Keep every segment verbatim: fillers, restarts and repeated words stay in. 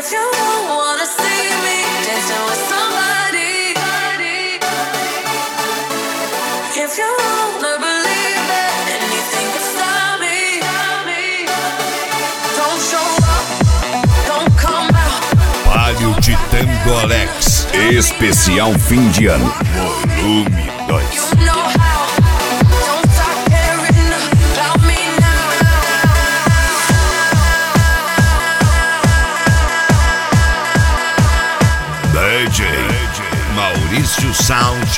If you don't wanna see me dancing with somebody, if you wanna believe that anything can stop me, don't show up, don't come out. Palio de Tandolex, especial fim de ano, volume dois. You know how, don't stop caring about me now. D J Maurício Sound.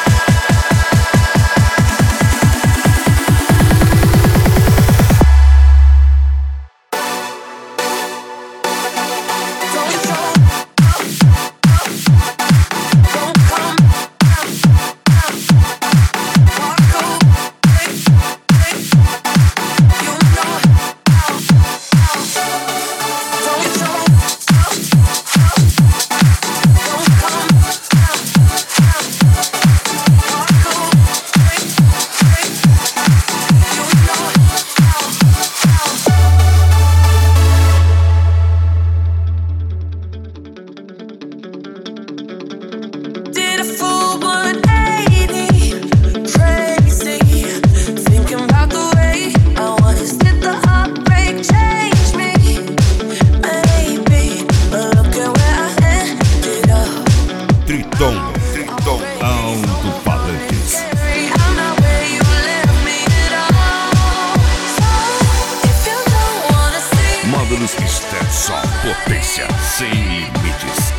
Módulos Extension, potência sem limites.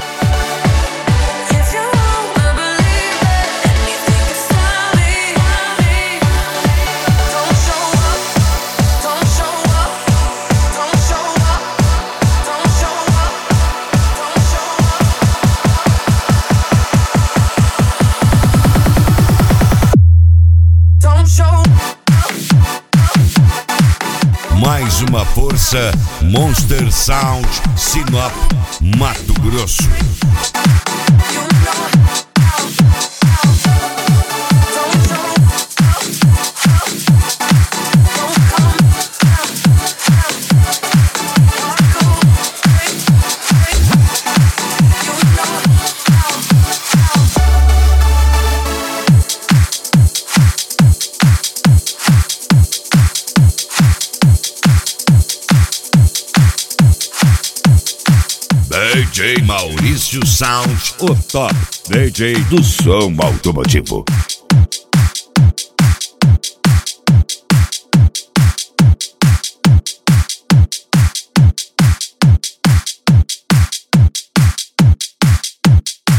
Mais uma força, Monster Sound, Sinop, Mato Grosso. D J Maurício Sound, o top D J do som automotivo.